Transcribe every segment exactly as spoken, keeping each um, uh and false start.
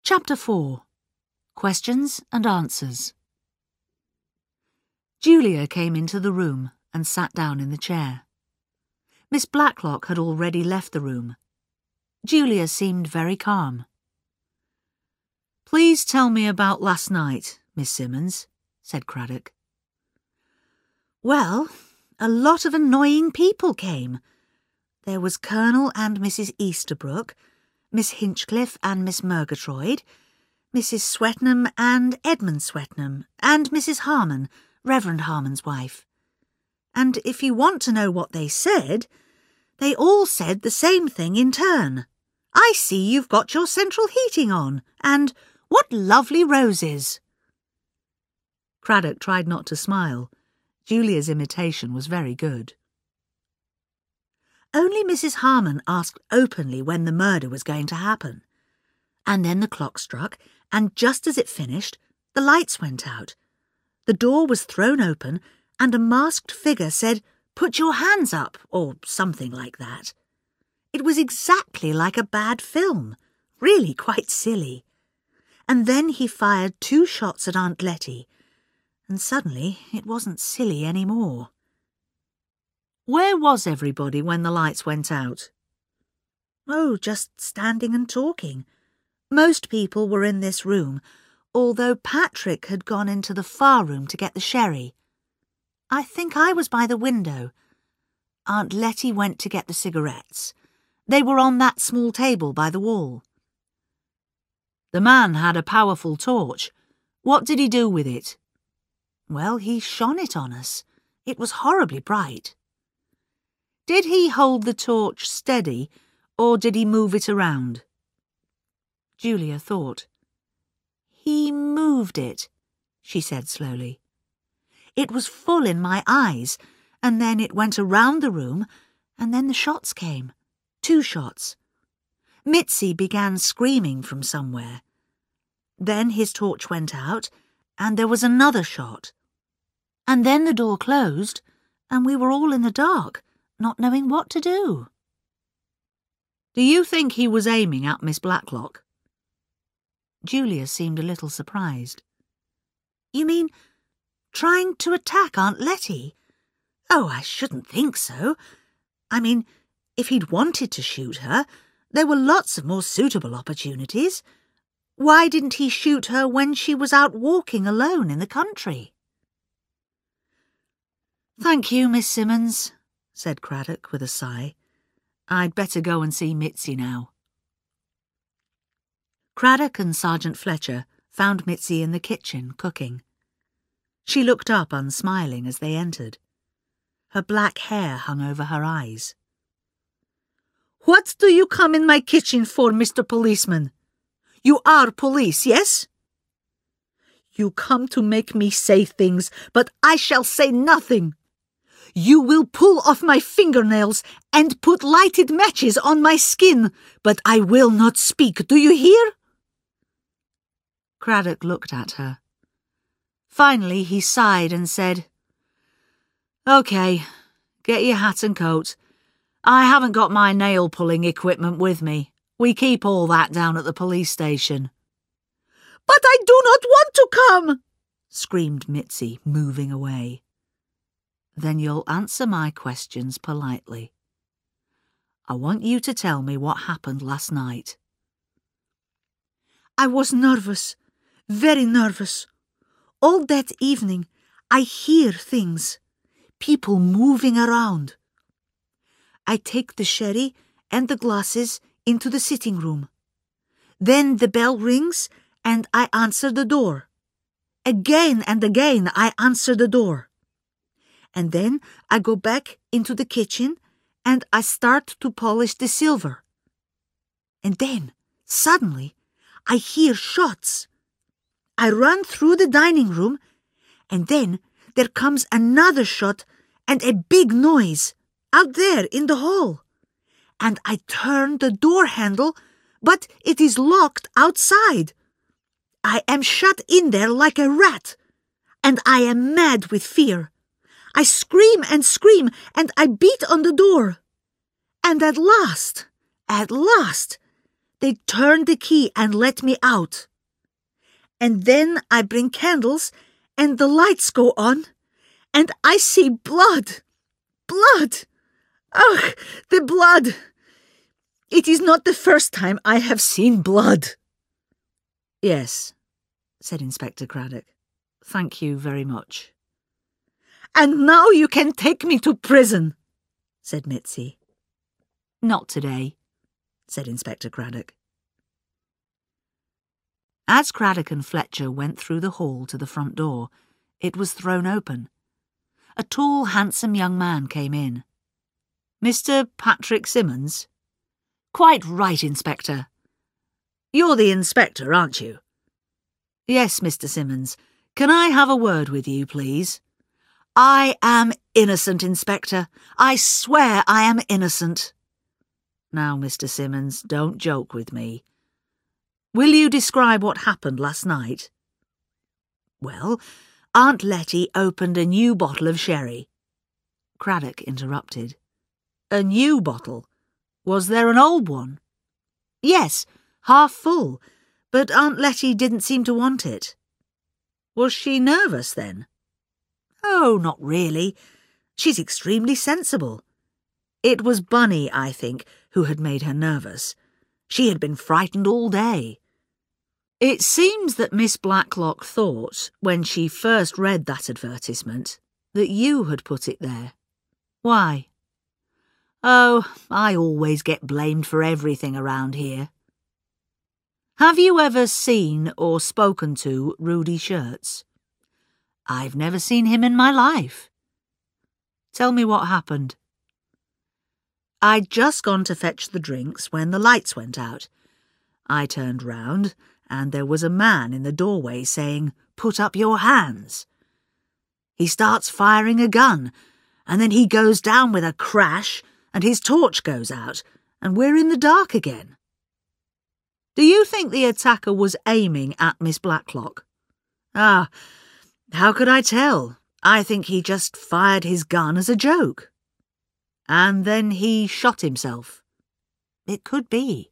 Chapter four. Questions and Answers. Julia came into the room and sat down in the chair. Miss Blacklock had already left the room. Julia seemed very calm. "Please tell me about last night, Miss Simmons," said Craddock. "Well, a lot of annoying people came. There was Colonel and Missus Easterbrook, Miss Hinchcliffe and Miss Murgatroyd, Missus Swetnam and Edmund Swetnam, and Missus Harmon, Reverend Harmon's wife. And if you want to know what they said, they all said the same thing in turn. 'I see you've got your central heating on,' and 'what lovely roses.'" Craddock tried not to smile. Julia's imitation was very good. "Only Missus Harmon asked openly when the murder was going to happen. And then the clock struck, and just as it finished, the lights went out. The door was thrown open, and a masked figure said, 'Put your hands up,' or something like that. It was exactly like a bad film, really quite silly. And then he fired two shots at Aunt Letty, and suddenly it wasn't silly any more." "Where was everybody when the lights went out?" "Oh, just standing and talking. Most people were in this room, although Patrick had gone into the far room to get the sherry. I think I was by the window. Aunt Letty went to get the cigarettes. They were on that small table by the wall." "The man had a powerful torch. What did he do with it?" "Well, he shone it on us. It was horribly bright." "Did he hold the torch steady, or did he move it around?" Julia thought. "He moved it," she said slowly. "It was full in my eyes, and then it went around the room, and then the shots came. Two shots. Mitzi began screaming from somewhere. Then his torch went out, and there was another shot. And then the door closed, and we were all in the dark, not knowing what to do." "Do you think he was aiming at Miss Blacklock?" Julia seemed a little surprised. "You mean trying to attack Aunt Letty? Oh, I shouldn't think so. I mean, if he'd wanted to shoot her, there were lots of more suitable opportunities. Why didn't he shoot her when she was out walking alone in the country?" "Thank you, Miss Simmons," said Craddock with a sigh. "I'd better go and see Mitzi now." Craddock and Sergeant Fletcher found Mitzi in the kitchen cooking. She looked up unsmiling as they entered. Her black hair hung over her eyes. "What do you come in my kitchen for, Mister Policeman? You are police, yes? You come to make me say things, but I shall say nothing. You will pull off my fingernails and put lighted matches on my skin, but I will not speak, do you hear?" Craddock looked at her. Finally he sighed and said, "OK, get your hat and coat. I haven't got my nail-pulling equipment with me. We keep all that down at the police station." "But I do not want to come!" screamed Mitzi, moving away. "Then you'll answer my questions politely. I want you to tell me what happened last night." "I was nervous, very nervous. All that evening I hear things, people moving around. I take the sherry and the glasses into the sitting room. Then the bell rings and I answer the door. Again and again I answer the door. And then I go back into the kitchen and I start to polish the silver. And then, suddenly, I hear shots. I run through the dining room, and then there comes another shot and a big noise out there in the hall. And I turn the door handle, but it is locked outside. I am shut in there like a rat, and I am mad with fear. I scream and scream, and I beat on the door. And at last, at last, they turn the key and let me out. And then I bring candles and the lights go on and I see blood. Blood! Ugh, the blood! It is not the first time I have seen blood. Yes, said Inspector Craddock. Thank you very much. And now you can take me to prison, said Mitzi. Not today, said Inspector Craddock. As Craddock and Fletcher went through the hall to the front door, it was thrown open. A tall, handsome young man came in. Mister Patrick Simmons? Quite right, Inspector. You're the inspector, aren't you? Yes, Mister Simmons. Can I have a word with you, please? I am innocent, Inspector. I swear I am innocent. Now, Mister Simmons, don't joke with me. Will you describe what happened last night? Well, Aunt Letty opened a new bottle of sherry. Craddock interrupted. A new bottle? Was there an old one? Yes, half full, but Aunt Letty didn't seem to want it. Was she nervous then? Oh, not really. She's extremely sensible. It was Bunny, I think, who had made her nervous. She had been frightened all day. It seems that Miss Blacklock thought, when she first read that advertisement, that you had put it there. Why? Oh, I always get blamed for everything around here. Have you ever seen or spoken to Rudy Shirts? I've never seen him in my life. Tell me what happened. I'd just gone to fetch the drinks when the lights went out. I turned round, and there was a man in the doorway saying, "Put up your hands." He starts firing a gun, and then he goes down with a crash, and his torch goes out, and we're in the dark again. Do you think the attacker was aiming at Miss Blacklock? Ah, how could I tell? I think he just fired his gun as a joke. And then he shot himself. It could be.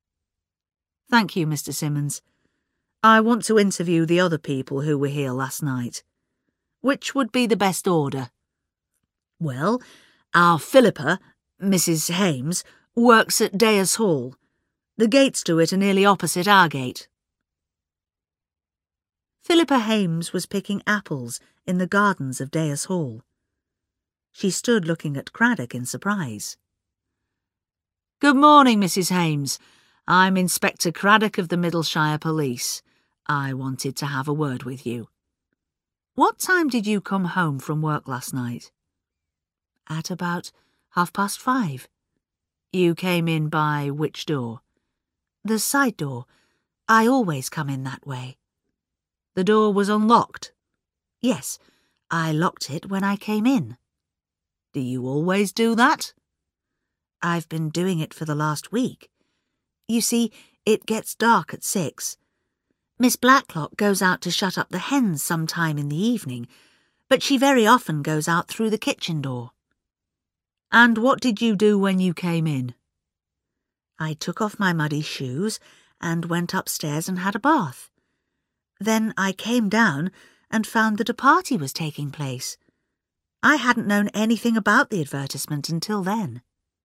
Thank you, Mister Simmons. I want to interview the other people who were here last night. Which would be the best order? Well, our Philippa, Missus Hames, works at Deas Hall. The gates to it are nearly opposite our gate. Philippa Hames was picking apples in the gardens of Deas Hall. She stood looking at Craddock in surprise. Good morning, Missus Hames. I'm Inspector Craddock of the Middleshire Police. I wanted to have a word with you. What time did you come home from work last night? At about half past five. You came in by which door? The side door. I always come in that way. The door was unlocked? Yes, I locked it when I came in. Do you always do that? I've been doing it for the last week. You see, it gets dark at six. Miss Blacklock goes out to shut up the hens sometime in the evening, but she very often goes out through the kitchen door. And what did you do when you came in? I took off my muddy shoes and went upstairs and had a bath. Then I came down and found that a party was taking place. I hadn't known anything about the advertisement until then.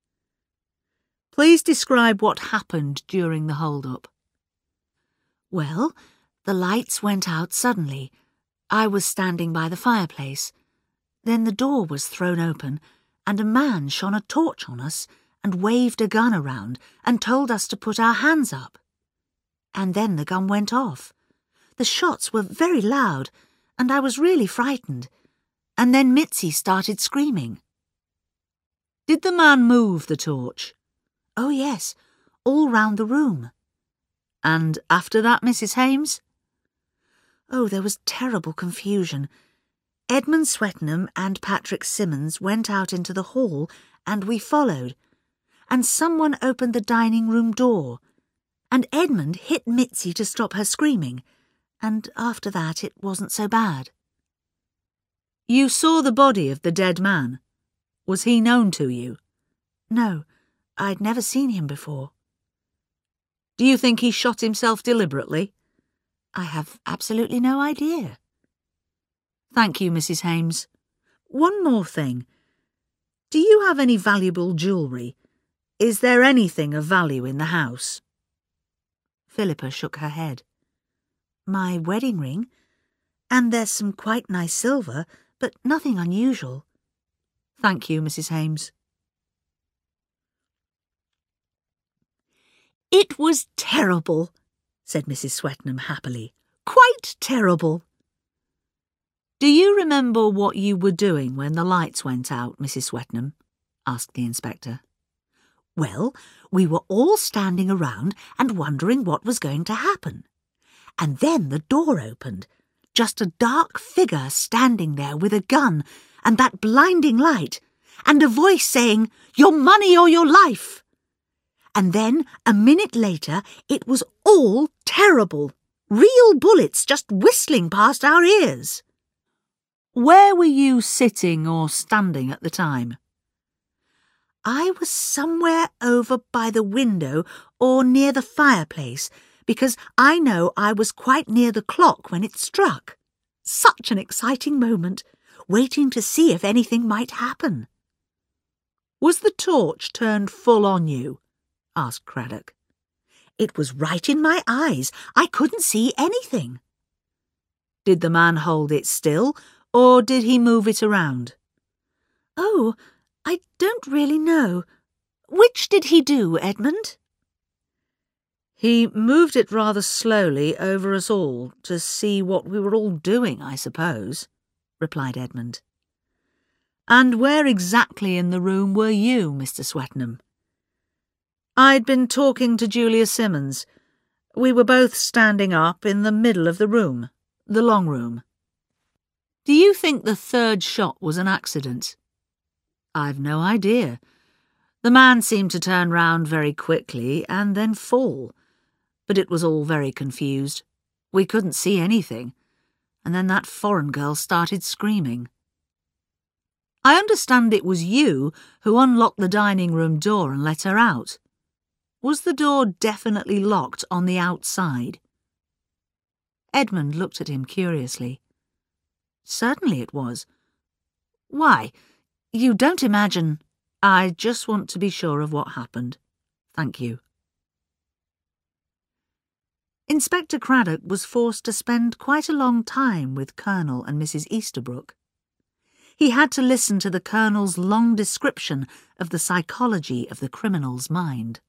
Please describe what happened during the hold-up. Well, the lights went out suddenly. I was standing by the fireplace. Then the door was thrown open, and a man shone a torch on us and waved a gun around and told us to put our hands up. And then the gun went off. The shots were very loud, and I was really frightened. And then Mitzi started screaming. Did the man move the torch? Oh, yes, all round the room. And after that, Missus Hames? Oh, there was terrible confusion. Edmund Swettenham and Patrick Simmons went out into the hall, and we followed. And someone opened the dining room door. And Edmund hit Mitzi to stop her screaming. And after that, it wasn't so bad. You saw the body of the dead man. Was he known to you? No, I'd never seen him before. Do you think he shot himself deliberately? I have absolutely no idea. Thank you, Missus Hames. One more thing. Do you have any valuable jewellery? Is there anything of value in the house? Philippa shook her head. My wedding ring, and there's some quite nice silver, but nothing unusual. Thank you, Missus Hames. It was terrible, said Missus Swetnam happily. Quite terrible. Do you remember what you were doing when the lights went out, Missus Swetnam? Asked the inspector. Well, we were all standing around and wondering what was going to happen. And then the door opened. Just a dark figure standing there with a gun and that blinding light, and a voice saying, "Your money or your life!" And then, a minute later, it was all terrible. Real bullets just whistling past our ears. Where were you sitting or standing at the time? I was somewhere over by the window or near the fireplace, because I know I was quite near the clock when it struck. Such an exciting moment, waiting to see if anything might happen. Was the torch turned full on you? Asked Craddock. It was right in my eyes. I couldn't see anything. Did the man hold it still, or did he move it around? Oh, I don't really know. Which did he do, Edmund? He moved it rather slowly over us all to see what we were all doing, I suppose, replied Edmund. And where exactly in the room were you, Mister Swetnam? I'd been talking to Julia Simmons. We were both standing up in the middle of the room, the long room. Do you think the third shot was an accident? I've no idea. The man seemed to turn round very quickly and then fall, but it was all very confused. We couldn't see anything, and then that foreign girl started screaming. I understand it was you who unlocked the dining room door and let her out. Was the door definitely locked on the outside? Edmund looked at him curiously. Certainly it was. Why, you don't imagine... I just want to be sure of what happened. Thank you. Inspector Craddock was forced to spend quite a long time with Colonel and Missus Easterbrook. He had to listen to the Colonel's long description of the psychology of the criminal's mind.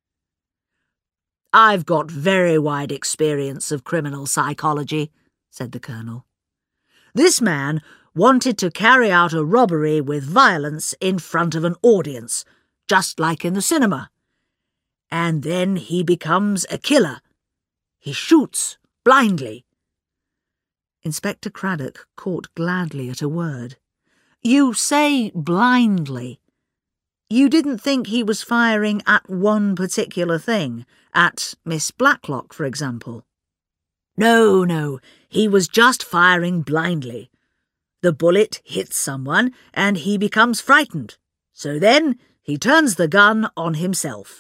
"I've got very wide experience of criminal psychology," said the Colonel. "This man wanted to carry out a robbery with violence in front of an audience, just like in the cinema. And then he becomes a killer. He shoots blindly." Inspector Craddock caught gladly at a word. "You say blindly. You didn't think he was firing at one particular thing, at Miss Blacklock, for example?" "No, no, he was just firing blindly. The bullet hits someone and he becomes frightened, so then he turns the gun on himself."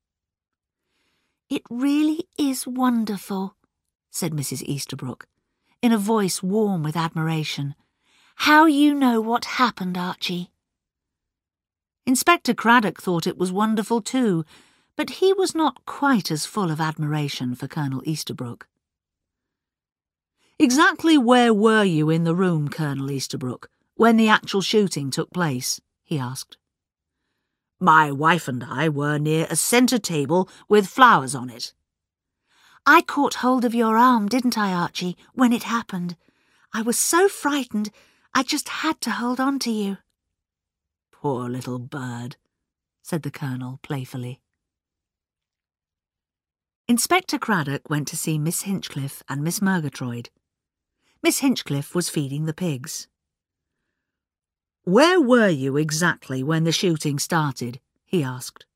"It really is wonderful," said Missus Easterbrook, in a voice warm with admiration. "How you know what happened, Archie." Inspector Craddock thought it was wonderful too, but he was not quite as full of admiration for Colonel Easterbrook. "Exactly where were you in the room, Colonel Easterbrook, when the actual shooting took place?" he asked. "My wife and I were near a centre table with flowers on it." "I caught hold of your arm, didn't I, Archie, when it happened? I was so frightened, I just had to hold on to you." "Poor little bird," said the Colonel playfully. Inspector Craddock went to see Miss Hinchcliffe and Miss Murgatroyd. Miss Hinchcliffe was feeding the pigs. "Where were you exactly when the shooting started?" he asked.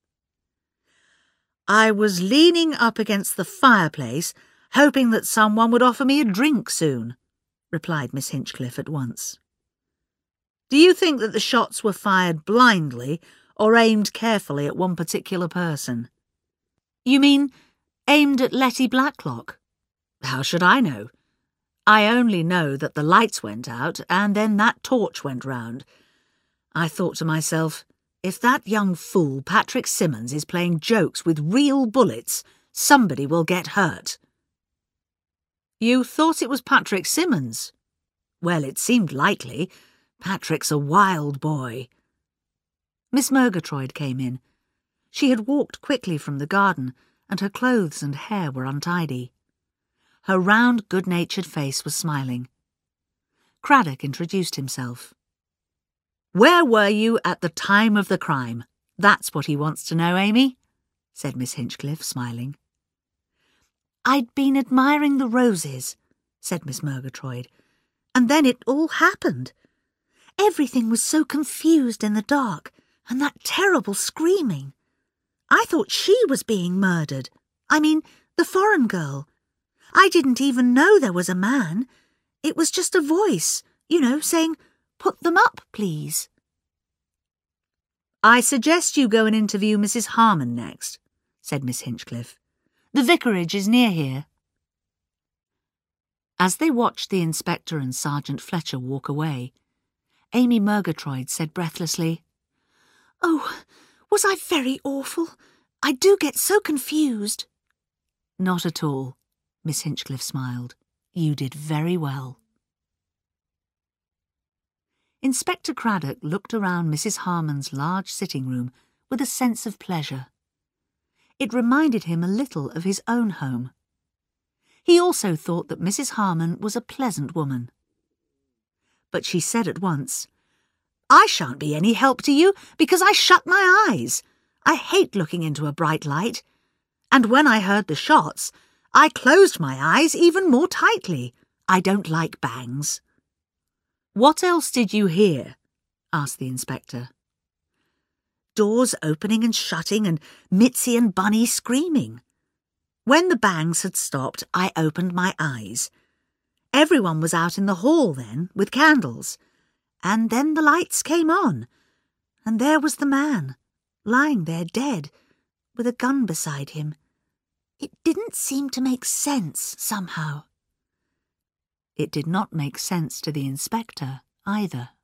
"I was leaning up against the fireplace, hoping that someone would offer me a drink soon," replied Miss Hinchcliffe at once. "Do you think that the shots were fired blindly or aimed carefully at one particular person?" "You mean Aimed at Letty Blacklock? How should I know? I only know that the lights went out and then that torch went round. I thought to myself, if that young fool Patrick Simmons is playing jokes with real bullets, somebody will get hurt. You thought it was Patrick Simmons? Well, it seemed likely. Patrick's a wild boy. Miss Murgatroyd came in. She had walked quickly from the garden, and her clothes and hair were untidy. Her round, good-natured face was smiling. Craddock introduced himself. "Where were you at the time of the crime? That's what he wants to know, Amy," said Miss Hinchcliffe, smiling. "I'd been admiring the roses," said Miss Murgatroyd, "and then it all happened. Everything was so confused in the dark, and that terrible screaming. I thought she was being murdered. I mean, the foreign girl. I didn't even know there was a man. It was just a voice, you know, saying, 'Put them up, please.'" "I suggest you go and interview Missus Harmon next," said Miss Hinchcliffe. "The vicarage is near here." As they watched the inspector and Sergeant Fletcher walk away, Amy Murgatroyd said breathlessly, "Oh, was I very awful? I do get so confused." "Not at all," Miss Hinchcliffe smiled. "You did very well." Inspector Craddock looked around Missus Harmon's large sitting room with a sense of pleasure. It reminded him a little of his own home. He also thought that Missus Harmon was a pleasant woman. But she said at once, "I shan't be any help to you because I shut my eyes. I hate looking into a bright light. And when I heard the shots, I closed my eyes even more tightly. I don't like bangs." "What else did you hear?" asked the inspector. "Doors opening and shutting and Mitzi and Bunny screaming. When the bangs had stopped, I opened my eyes. Everyone was out in the hall then, with candles. And then the lights came on, and there was the man, lying there dead, with a gun beside him. It didn't seem to make sense, somehow." It did not make sense to the inspector, either.